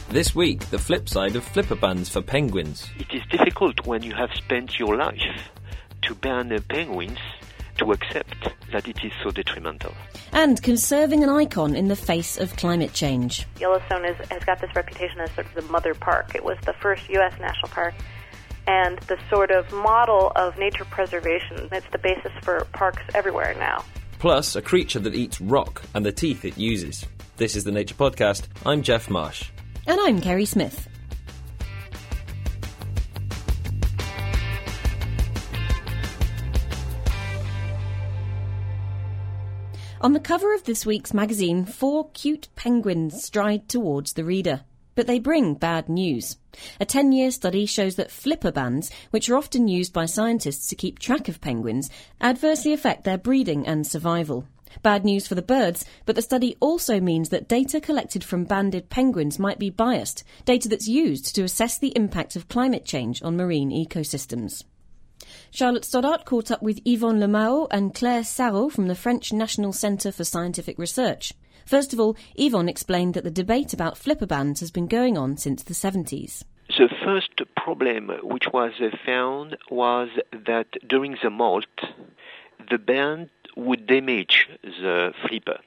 This week, the flip side of flipper bans for penguins. It is difficult when you have spent your life to ban penguins to accept that it is so detrimental. And conserving an icon in the face of climate change. Yellowstone has got this reputation as sort of the mother park. It was the first U.S. national park and the sort of model of nature preservation. It's the basis for parks everywhere now. Plus, a creature that eats rock and the teeth it uses. This is the Nature Podcast. I'm Jeff Marsh. And I'm Kerry Smith. On the cover of this week's magazine, 4 cute penguins stride towards the reader. But they bring bad news. A 10-year study shows that flipper bans, which are often used by scientists to keep track of penguins, adversely affect their breeding and survival. Bad news for the birds, but the study also means that data collected from banded penguins might be biased, data that's used to assess the impact of climate change on marine ecosystems. Charlotte Stoddart caught up with Yvonne Lemao and Claire Sarraud from the French National Centre for Scientific Research. First of all, Yvonne explained that the debate about flipper bans has been going on since the 70s. The first problem which was found was that during the molt, the ban would damage the flipper.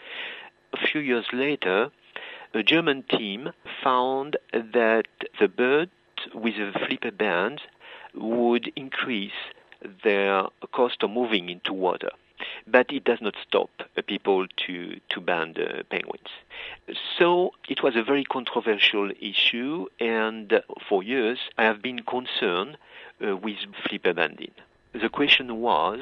A few years later, a German team found that the bird with the flipper band would increase their cost of moving into water. But it does not stop people to ban the penguins. So it was a very controversial issue, and for years I have been concerned with flipper banding. The question was,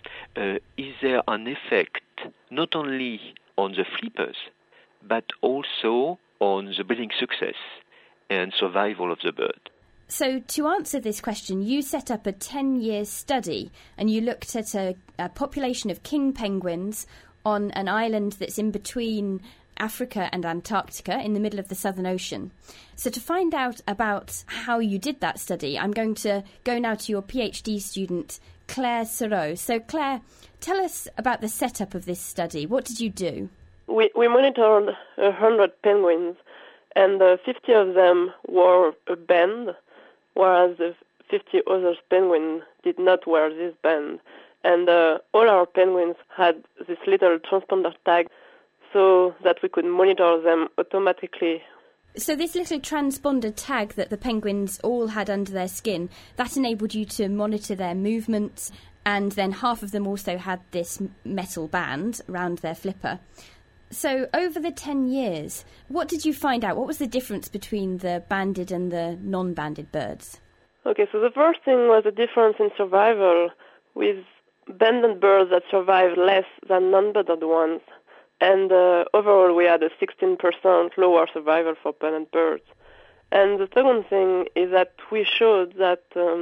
is there an effect not only on the flippers, but also on the breeding success and survival of the bird? So to answer this question, you set up a 10-year study and you looked at a population of king penguins on an island that's in between Africa and Antarctica in the middle of the Southern Ocean. So to find out about how you did that study, I'm going to go now to your PhD student, Claire Sarraud. So Claire, tell us about the setup of this study. What did you do? We monitored 100 penguins, and 50 of them wore a band, whereas the 50 other penguins did not wear this band. And all our penguins had this little transponder tag so that we could monitor them automatically. So this little transponder tag that the penguins all had under their skin, that enabled you to monitor their movements, and then half of them also had this metal band around their flipper. So over the 10 years, what did you find out? What was the difference between the banded and the non-banded birds? Okay, so the first thing was a difference in survival, with banded birds that survived less than non-banded ones. And overall, we had a 16% lower survival for banded birds. And the second thing is that we showed that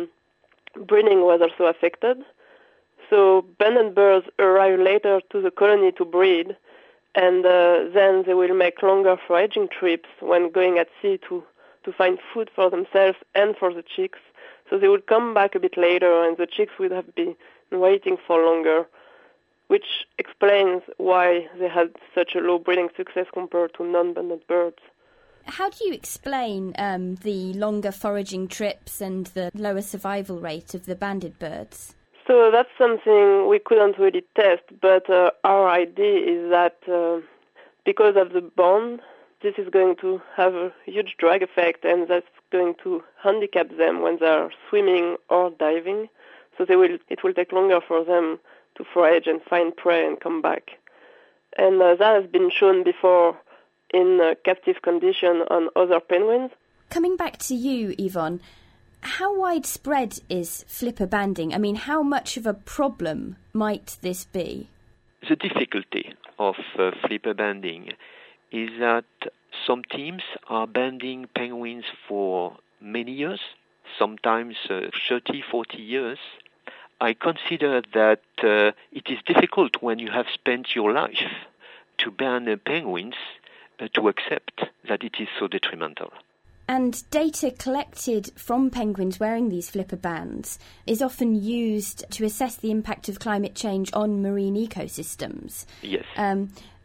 breeding was also affected. So banded birds arrive later to the colony to breed, and then they will make longer foraging trips when going at sea to find food for themselves and for the chicks. So they would come back a bit later, and the chicks would have been waiting for longer, which explains why they had such a low breeding success compared to non-banded birds. How do you explain the longer foraging trips and the lower survival rate of the banded birds? So that's something we couldn't really test, but our idea is that because of the bond, this is going to have a huge drag effect, and that's going to handicap them when they're swimming or diving. So it will take longer for them to forage and find prey and come back. And that has been shown before in captive condition on other penguins. Coming back to you, Yvonne, how widespread is flipper banding? I mean, how much of a problem might this be? The difficulty of flipper banding is that some teams are banding penguins for many years, sometimes 30, 40 years. I consider that it is difficult when you have spent your life to ban penguins to accept that it is so detrimental. And data collected from penguins wearing these flipper bands is often used to assess the impact of climate change on marine ecosystems. Yes.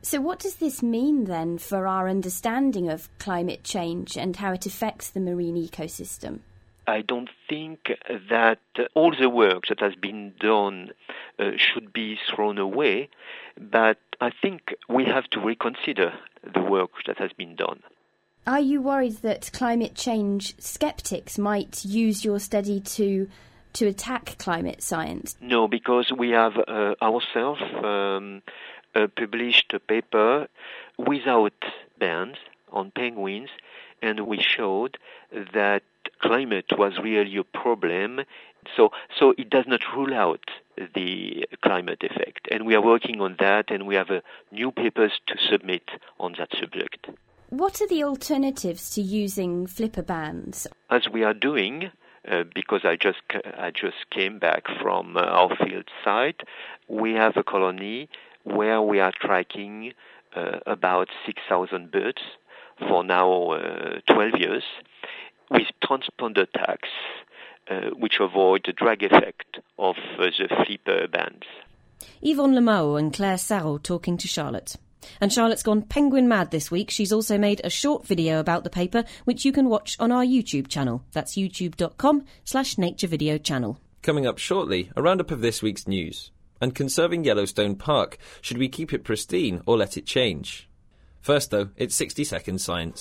So what does this mean then for our understanding of climate change and how it affects the marine ecosystem? I don't think that all the work that has been done should be thrown away, but I think we have to reconsider the work that has been done. Are you worried that climate change skeptics might use your study to attack climate science? No, because we have ourselves published a paper without bands on penguins, and we showed that climate was really a problem. So it does not rule out the climate effect. And we are working on that, and we have new papers to submit on that subject. What are the alternatives to using flipper bands? As we are doing, because I just came back from our field site, we have a colony where we are tracking about 6,000 birds for now 12 years with transponder tags, which avoid the drag effect of the flipper bands. Yvonne Lemao and Claire Sarrault talking to Charlotte. And Charlotte's gone penguin mad this week. She's also made a short video about the paper, which you can watch on our YouTube channel. That's youtube.com/Nature Video Channel. Coming up shortly, a roundup of this week's news. And conserving Yellowstone Park. Should we keep it pristine or let it change? First, though, it's 60-second science.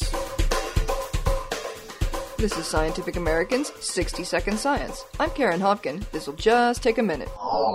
This is Scientific American's 60-Second Science. I'm Karen Hopkin. This will just take a minute.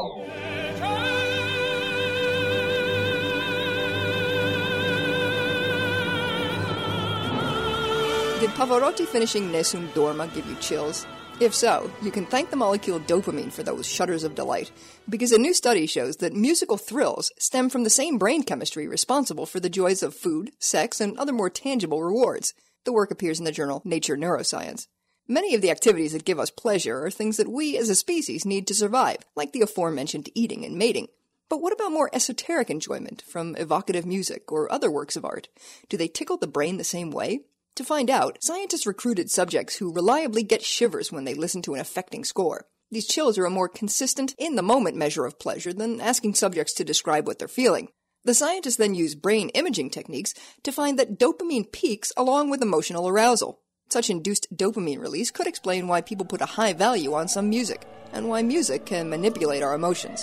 Did Pavarotti finishing Nessun Dorma give you chills? If so, you can thank the molecule dopamine for those shudders of delight, because a new study shows that musical thrills stem from the same brain chemistry responsible for the joys of food, sex, and other more tangible rewards. The work appears in the journal Nature Neuroscience. Many of the activities that give us pleasure are things that we as a species need to survive, like the aforementioned eating and mating. But what about more esoteric enjoyment from evocative music or other works of art? Do they tickle the brain the same way? To find out, scientists recruited subjects who reliably get shivers when they listen to an affecting score. These chills are a more consistent, in-the-moment measure of pleasure than asking subjects to describe what they're feeling. The scientists then use brain imaging techniques to find that dopamine peaks along with emotional arousal. Such induced dopamine release could explain why people put a high value on some music, and why music can manipulate our emotions.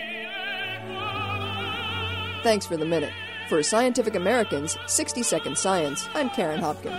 Thanks for the minute. For Scientific American's 60-Second Science, I'm Karen Hopkin.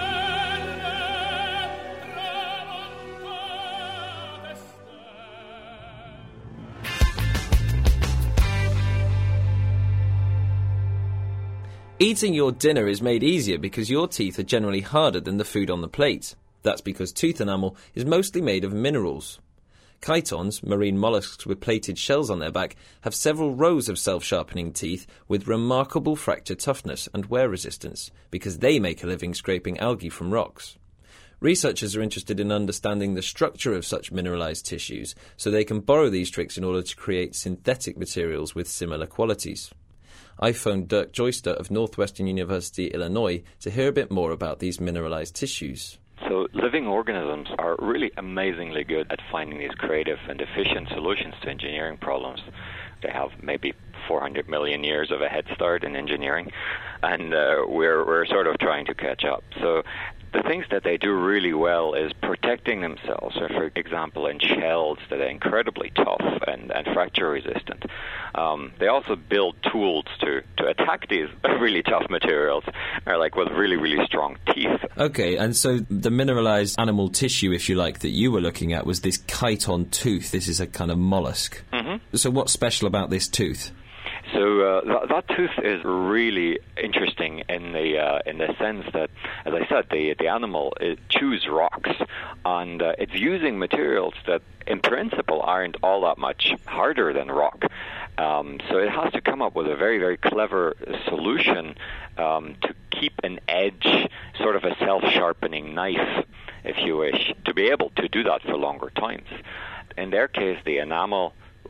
Eating your dinner is made easier because your teeth are generally harder than the food on the plate. That's because tooth enamel is mostly made of minerals. Chitons, marine mollusks with plated shells on their back, have several rows of self-sharpening teeth with remarkable fracture toughness and wear resistance because they make a living scraping algae from rocks. Researchers are interested in understanding the structure of such mineralized tissues so they can borrow these tricks in order to create synthetic materials with similar qualities. I phoned Dirk Joyster of Northwestern University, Illinois, to hear a bit more about these mineralized tissues. So living organisms are really amazingly good at finding these creative and efficient solutions to engineering problems. They have maybe 400 million years of a head start in engineering, and we're sort of trying to catch up. So the things that they do really well is protecting themselves, or for example in shells that are incredibly tough and fracture resistant. They also build tools to attack these really tough materials, like with really, really strong teeth. Okay, and so the mineralized animal tissue, if you like, that you were looking at was this chiton tooth. This is a kind of mollusk. Mm-hmm. So what's special about this tooth? So that tooth is really interesting in the sense that, as I said, the animal chews rocks, and it's using materials that, in principle, aren't all that much harder than rock. So it has to come up with a very, very clever solution to keep an edge, sort of a self-sharpening knife, if you wish, to be able to do that for longer times. In their case, the enamel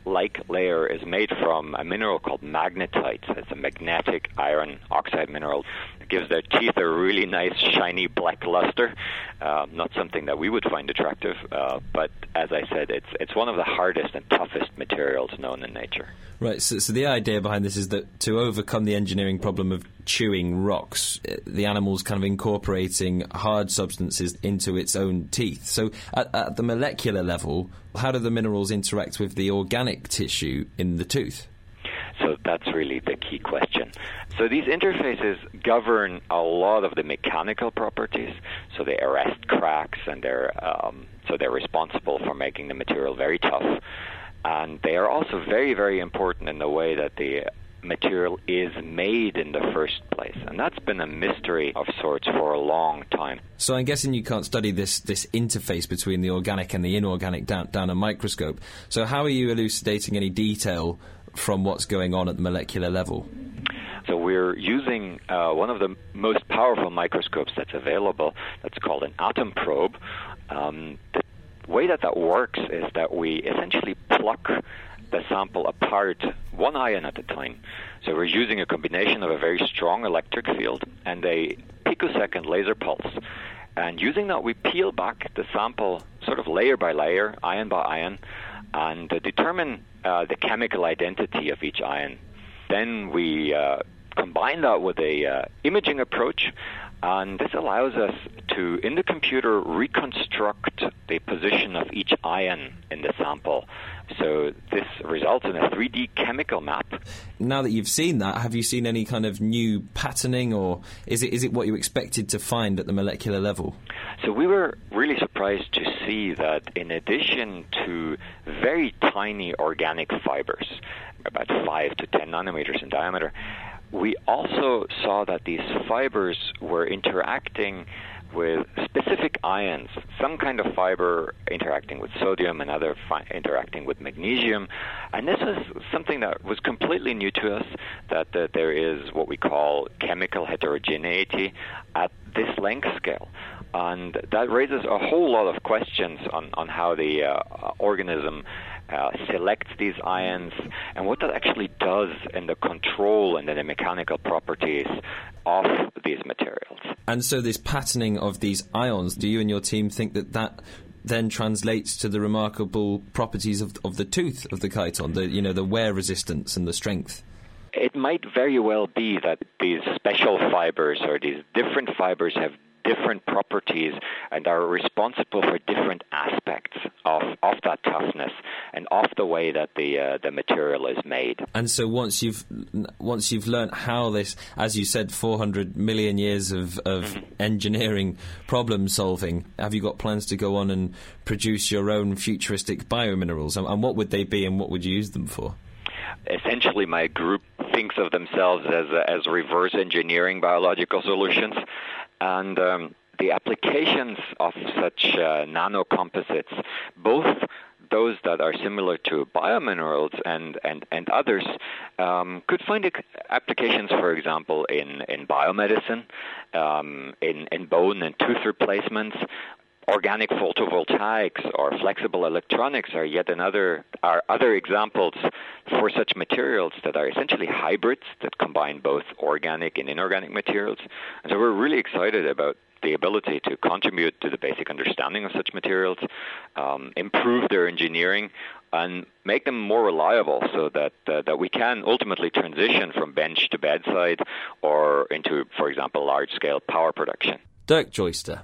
cake-like layer is made from a mineral called magnetite. It's a magnetic iron oxide mineral. It gives their teeth a really nice, shiny black luster. Not something that we would find attractive, but as I said, it's one of the hardest and toughest materials known in nature. Right, so the idea behind this is that to overcome the engineering problem of chewing rocks, the animal's kind of incorporating hard substances into its own teeth. So at the molecular level, how do the minerals interact with the organic tissue in the tooth? So that's really the key question. So these interfaces govern a lot of the mechanical properties. So they arrest cracks, and they're responsible for making the material very tough. And they are also very, very important in the way that the material is made in the first place. And that's been a mystery of sorts for a long time. So I'm guessing you can't study this interface between the organic and the inorganic down a microscope. So how are you elucidating any detail from what's going on at the molecular level? So we're using one of the most powerful microscopes that's available. That's called an atom probe. The way that works is that we essentially pluck the sample apart one ion at a time. So we're using a combination of a very strong electric field and a picosecond laser pulse. And using that, we peel back the sample sort of layer by layer, ion by ion, and determine the chemical identity of each ion. Then we combine that with a imaging approach, and this allows us to, in the computer, reconstruct the position of each ion in the sample. So this results in a 3D chemical map. Now that you've seen that, have you seen any kind of new patterning, or is it what you expected to find at the molecular level? So we were really surprised to see that in addition to very tiny organic fibers, about 5 to 10 nanometers in diameter, we also saw that these fibers were interacting with specific ions, some kind of fiber interacting with sodium, another interacting with magnesium. And this is something that was completely new to us, that there is what we call chemical heterogeneity at this length scale. And that raises a whole lot of questions on how the organism selects these ions and what that actually does in the control and in the mechanical properties of these materials. And so this patterning of these ions, do you and your team think that then translates to the remarkable properties of the tooth of the chiton, the wear resistance and the strength? It might very well be that these special fibers or these different fibers have different properties and are responsible for different aspects of that toughness and of the way that the material is made. And so once you've learnt how this, as you said, 400 million years of engineering problem solving, have you got plans to go on and produce your own futuristic biominerals? And what would they be, and what would you use them for? Essentially, my group thinks of themselves as reverse engineering biological solutions. And the applications of such nanocomposites, both those that are similar to biominerals and others, could find applications, for example, in biomedicine, in bone and tooth replacements. Organic photovoltaics or flexible electronics are other examples for such materials that are essentially hybrids that combine both organic and inorganic materials. And so we're really excited about the ability to contribute to the basic understanding of such materials, improve their engineering, and make them more reliable so that we can ultimately transition from bench to bedside or into, for example, large-scale power production. Dirk Joyster.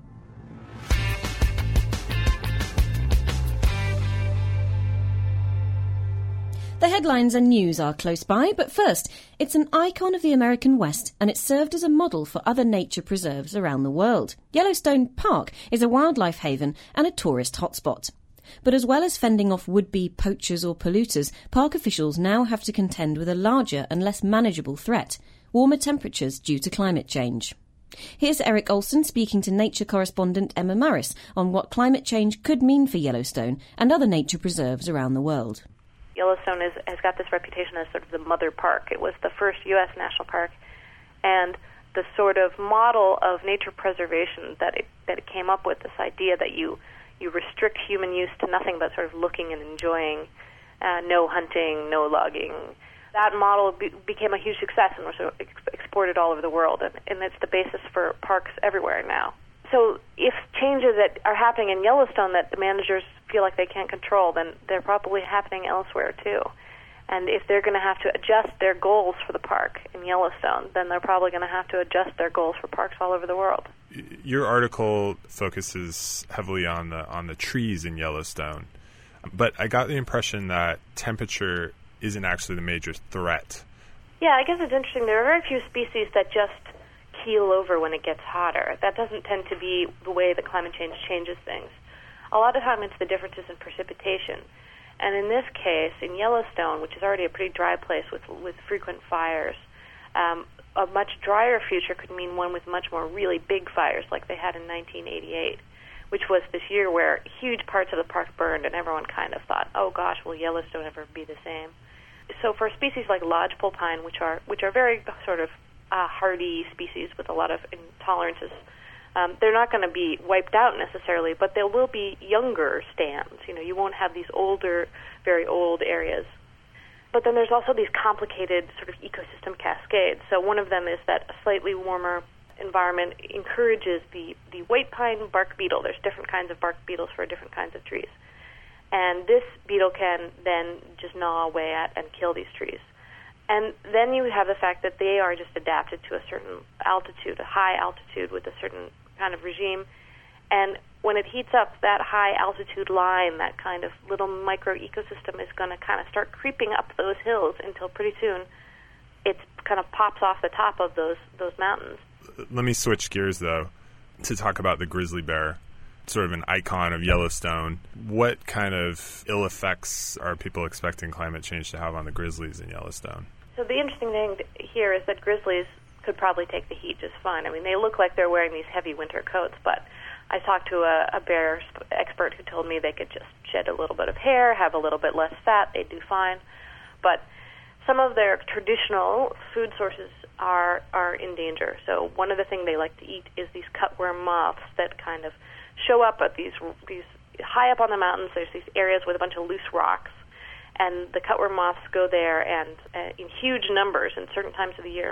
The headlines and news are close by, but first, it's an icon of the American West, and it's served as a model for other nature preserves around the world. Yellowstone Park is a wildlife haven and a tourist hotspot. But as well as fending off would-be poachers or polluters, park officials now have to contend with a larger and less manageable threat: warmer temperatures due to climate change. Here's Eric Olson speaking to nature correspondent Emma Maris on what climate change could mean for Yellowstone and other nature preserves around the world. Yellowstone has got this reputation as sort of the mother park. It was the first U.S. national park, and the sort of model of nature preservation that it came up with, this idea that you restrict human use to nothing but sort of looking and enjoying no hunting, no logging. That model became a huge success and was exported all over the world, and it's the basis for parks everywhere now. So if changes that are happening in Yellowstone that the managers feel like they can't control, then they're probably happening elsewhere too. And if they're going to have to adjust their goals for the park in Yellowstone, then they're probably going to have to adjust their goals for parks all over the world. Your article focuses heavily on the trees in Yellowstone, but I got the impression that temperature isn't actually the major threat. Yeah, I guess it's interesting. There are very few species that just keel over when it gets hotter. That doesn't tend to be the way that climate change changes things. A lot of time it's the differences in precipitation. And in this case, in Yellowstone, which is already a pretty dry place with frequent fires, a much drier future could mean one with much more really big fires like they had in 1988, which was this year where huge parts of the park burned and everyone kind of thought, oh gosh, will Yellowstone ever be the same? So for species like lodgepole pine, which are very sort of hardy species with a lot of intolerances, they're not going to be wiped out necessarily, but there will be younger stands. You won't have these older, very old areas. But then there's also these complicated sort of ecosystem cascades. So one of them is that a slightly warmer environment encourages the white pine bark beetle. There's different kinds of bark beetles for different kinds of trees. And this beetle can then just gnaw away at and kill these trees. And then you have the fact that they are just adapted to a certain altitude, a high altitude with a certain kind of regime. And when it heats up, that high altitude line, that kind of little micro ecosystem is going to kind of start creeping up those hills until pretty soon it kind of pops off the top of those mountains. Let me switch gears, though, to talk about the grizzly bear, sort of an icon of Yellowstone. What kind of ill effects are people expecting climate change to have on the grizzlies in Yellowstone? So the interesting thing here is that grizzlies could probably take the heat just fine. I mean, they look like they're wearing these heavy winter coats, but I talked to a bear expert who told me they could just shed a little bit of hair, have a little bit less fat, they'd do fine. But some of their traditional food sources are in danger. So one of the things they like to eat is these cutworm moths that kind of show up at these high up on the mountains. There's these areas with a bunch of loose rocks, and the cutworm moths go there and in huge numbers in certain times of the year.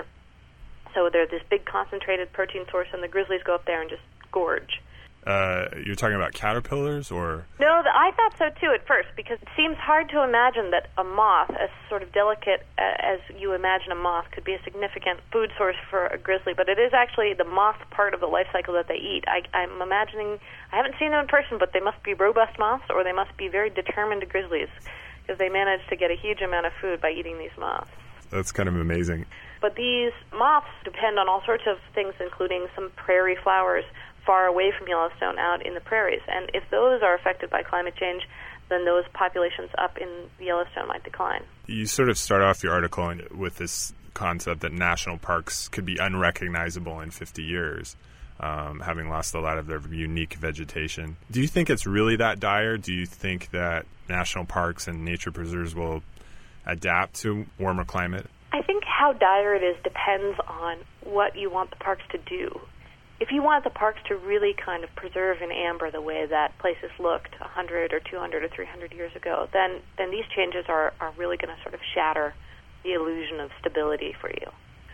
So they're this big concentrated protein source, and the grizzlies go up there and just gorge. You're talking about caterpillars, or? No, I thought so too at first, because it seems hard to imagine that a moth, as sort of delicate as you imagine a moth, could be a significant food source for a grizzly. But it is actually the moth part of the life cycle that they eat. I'm imagining, I haven't seen them in person, but they must be robust moths, or they must be very determined grizzlies, because they manage to get a huge amount of food by eating these moths. That's kind of amazing. But these moths depend on all sorts of things, including some prairie flowers far away from Yellowstone out in the prairies. And if those are affected by climate change, then those populations up in Yellowstone might decline. You sort of start off your article with this concept that national parks could be unrecognizable in 50 years, having lost a lot of their unique vegetation. Do you think it's really that dire? Do you think that national parks and nature preserves will adapt to warmer climate? I think how dire it is depends on what you want the parks to do. If you want the parks to really kind of preserve in amber the way that places looked 100 or 200 or 300 years ago, then these changes are really going to sort of shatter the illusion of stability for you.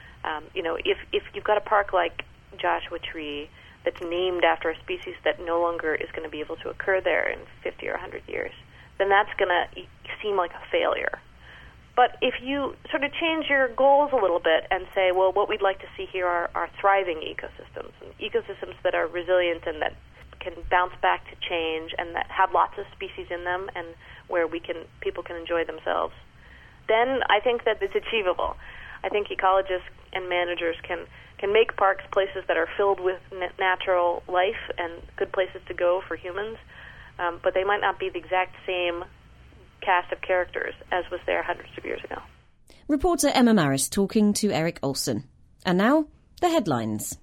If you've got a park like Joshua Tree that's named after a species that no longer is going to be able to occur there in 50 or 100 years, then that's going to seem like a failure. But if you sort of change your goals a little bit and say, well, what we'd like to see here are thriving ecosystems, and ecosystems that are resilient and that can bounce back to change and that have lots of species in them and where people can enjoy themselves, then I think that it's achievable. I think ecologists and managers can make parks places that are filled with natural life and good places to go for humans, but they might not be the exact same cast of characters as was there hundreds of years ago. Reporter Emma Maris talking to Eric Olson. And now, the headlines.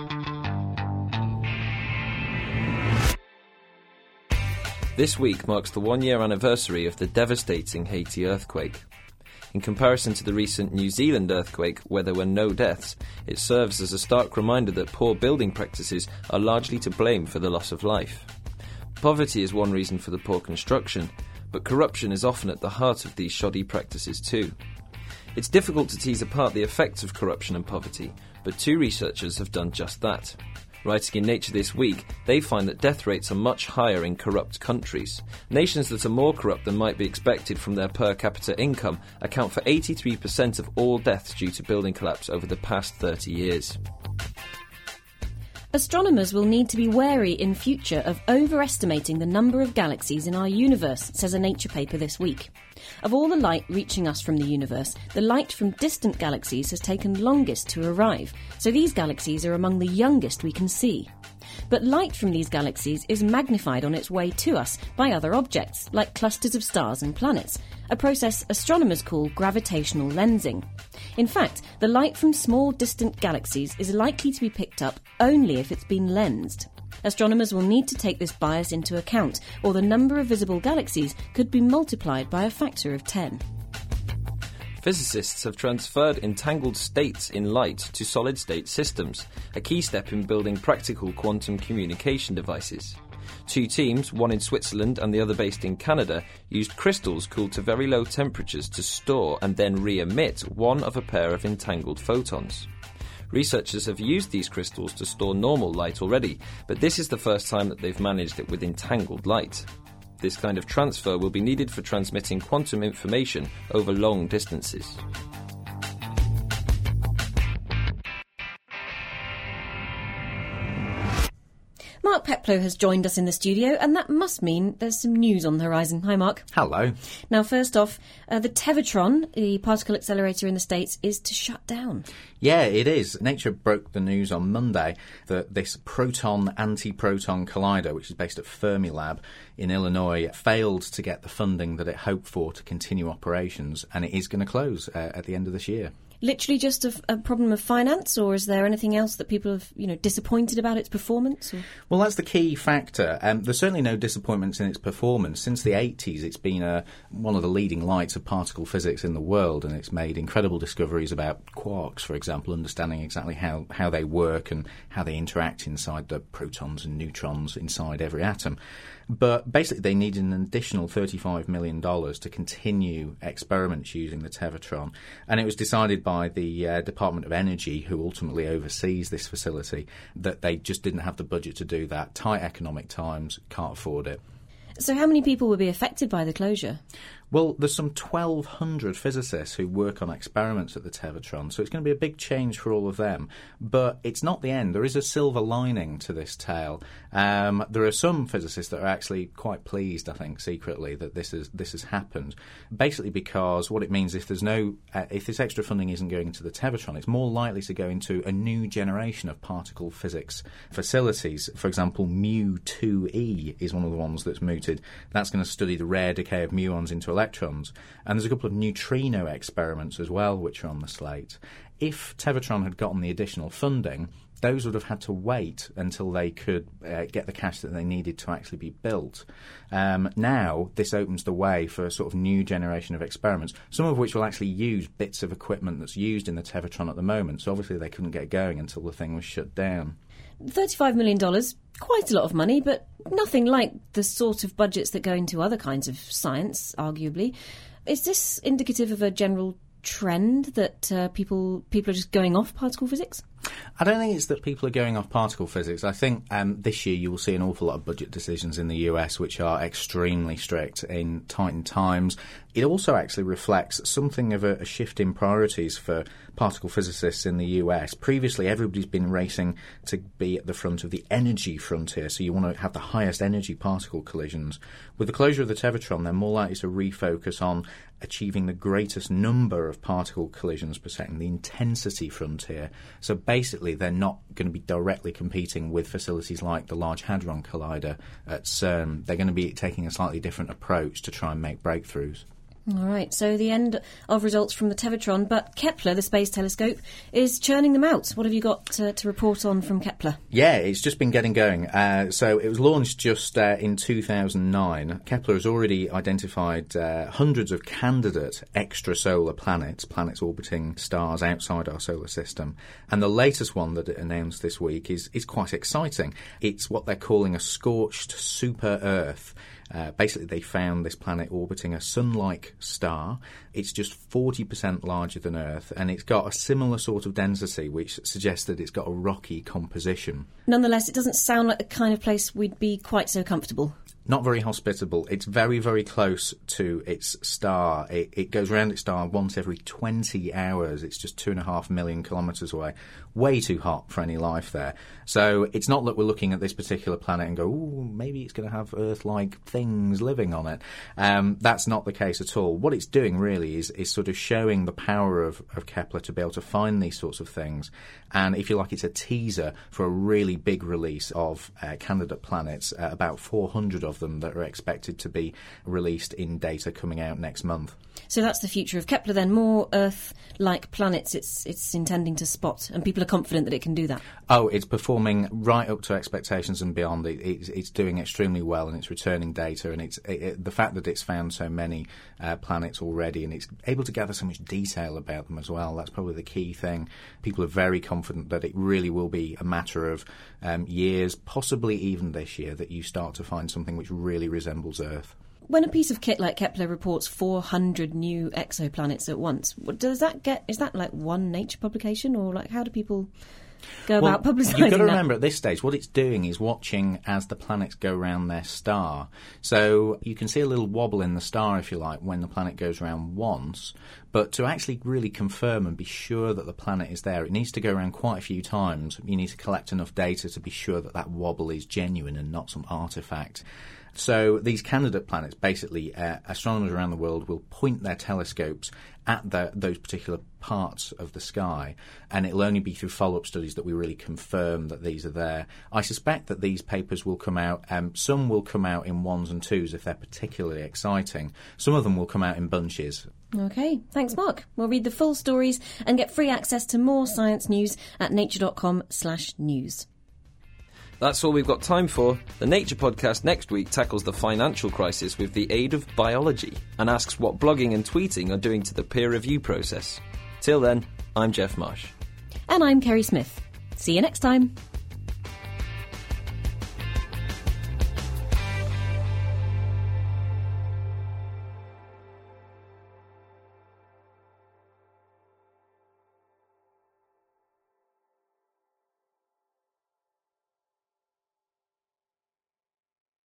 This week marks the one-year anniversary of the devastating Haiti earthquake. In comparison to the recent New Zealand earthquake, where there were no deaths, it serves as a stark reminder that poor building practices are largely to blame for the loss of life. Poverty is one reason for the poor construction, but corruption is often at the heart of these shoddy practices too. It's difficult to tease apart the effects of corruption and poverty, but 2 researchers have done just that. Writing in Nature this week, they find that death rates are much higher in corrupt countries. Nations that are more corrupt than might be expected from their per capita income account for 83% of all deaths due to building collapse over the past 30 years. Astronomers will need to be wary in future of overestimating the number of galaxies in our universe, says a Nature paper this week. Of all the light reaching us from the universe, the light from distant galaxies has taken longest to arrive, so these galaxies are among the youngest we can see. But light from these galaxies is magnified on its way to us by other objects, like clusters of stars and planets, a process astronomers call gravitational lensing. In fact, the light from small distant galaxies is likely to be picked up only if it's been lensed. Astronomers will need to take this bias into account, or the number of visible galaxies could be multiplied by a factor of 10. Physicists have transferred entangled states in light to solid-state systems, a key step in building practical quantum communication devices. 2 teams, one in Switzerland and the other based in Canada, used crystals cooled to very low temperatures to store and then re-emit one of a pair of entangled photons. Researchers have used these crystals to store normal light already, but this is the first time that they've managed it with entangled light. This kind of transfer will be needed for transmitting quantum information over long distances. Mark Peplow has joined us in the studio, and that must mean there's some news on the horizon. Hi, Mark. Hello. Now, first off, the Tevatron, the particle accelerator in the States, is to shut down. Yeah, it is. Nature broke the news on Monday that this proton-antiproton collider, which is based at Fermilab in Illinois, failed to get the funding that it hoped for to continue operations, and it is going to close at the end of this year. Literally just a problem of finance, or is there anything else that people have, disappointed about its performance? Or? Well, that's the key factor. There's certainly no disappointments in its performance. Since the 80s, it's been one of the leading lights of particle physics in the world, and it's made incredible discoveries about quarks, for example, understanding exactly how they work and how they interact inside the protons and neutrons inside every atom. But basically, they needed an additional $35 million to continue experiments using the Tevatron. And it was decided by the Department of Energy, who ultimately oversees this facility, that they just didn't have the budget to do that. Tight economic times, can't afford it. So how many people will be affected by the closure? Well, there's some 1,200 physicists who work on experiments at the Tevatron, so it's going to be a big change for all of them. But it's not the end. There is a silver lining to this tale. There are some physicists that are actually quite pleased, I think, secretly, that this has happened. Basically because what it means, if this extra funding isn't going into the Tevatron, it's more likely to go into a new generation of particle physics facilities. For example, Mu-2e is one of the ones that's mooted. That's going to study the rare decay of muons into electrons, and there's a couple of neutrino experiments as well which are on the slate. If Tevatron had gotten the additional funding, those would have had to wait until they could get the cash that they needed to actually be built. Now, this opens the way for a sort of new generation of experiments, some of which will actually use bits of equipment that's used in the Tevatron at the moment, so obviously they couldn't get going until the thing was shut down. $35 million, quite a lot of money, but nothing like the sort of budgets that go into other kinds of science, arguably. Is this indicative of a general trend that people are just going off particle physics? I don't think it's that people are going off particle physics. I think this year you will see an awful lot of budget decisions in the US which are extremely strict in tightened times. It also actually reflects something of a shift in priorities for particle physicists in the US. Previously, everybody's been racing to be at the front of the energy frontier, so you want to have the highest energy particle collisions. With the closure of the Tevatron, they're more likely to refocus on achieving the greatest number of particle collisions per second, the intensity frontier. So basically, they're not going to be directly competing with facilities like the Large Hadron Collider at CERN. They're going to be taking a slightly different approach to try and make breakthroughs. All right, so the end of results from the Tevatron, but Kepler, the space telescope, is churning them out. What have you got to report on from Kepler? Yeah, it's just been getting going. So it was launched just in 2009. Kepler has already identified hundreds of candidate extrasolar planets orbiting stars outside our solar system. And the latest one that it announced this week is quite exciting. It's what they're calling a scorched super-Earth. Basically, they found this planet orbiting a sun-like star. It's just 40% larger than Earth, and it's got a similar sort of density, which suggests that it's got a rocky composition. Nonetheless, it doesn't sound like the kind of place we'd be quite so comfortable. Not very hospitable. It's very, very close to its star. It goes around its star once every 20 hours. It's just 2.5 million kilometres away. Way too hot for any life there. So it's not that we're looking at this particular planet and go, ooh, maybe it's going to have Earth-like things living on it. That's not the case at all. What it's doing really is sort of showing the power of Kepler to be able to find these sorts of things. And if you like, it's a teaser for a really big release of candidate planets, about 400 of them that are expected to be released in data coming out next month. So that's the future of Kepler then, more Earth-like planets it's intending to spot, and people are confident that it can do that. Oh, it's performing right up to expectations and beyond. It's doing extremely well, and it's returning data, and the fact that it's found so many planets already, and it's able to gather so much detail about them as well, that's probably the key thing. People are very confident that it really will be a matter of years, possibly even this year, that you start to find something which really resembles Earth. When a piece of kit like Kepler reports 400 new exoplanets at once, is that like one Nature publication, or like how do people go about publicising that? You've got to remember at this stage, what it's doing is watching as the planets go around their star. So you can see a little wobble in the star, if you like, when the planet goes around once. But to actually really confirm and be sure that the planet is there, it needs to go around quite a few times. You need to collect enough data to be sure that that wobble is genuine and not some artefact. So these candidate planets, basically, astronomers around the world will point their telescopes at those particular parts of the sky, and it'll only be through follow-up studies that we really confirm that these are there. I suspect that these papers will come out, some will come out in ones and twos if they're particularly exciting. Some of them will come out in bunches. OK, thanks, Mark. We'll read the full stories and get free access to more science news at nature.com/news. That's all we've got time for. The Nature podcast next week tackles the financial crisis with the aid of biology and asks what blogging and tweeting are doing to the peer review process. Till then, I'm Jeff Marsh. And I'm Kerry Smith. See you next time.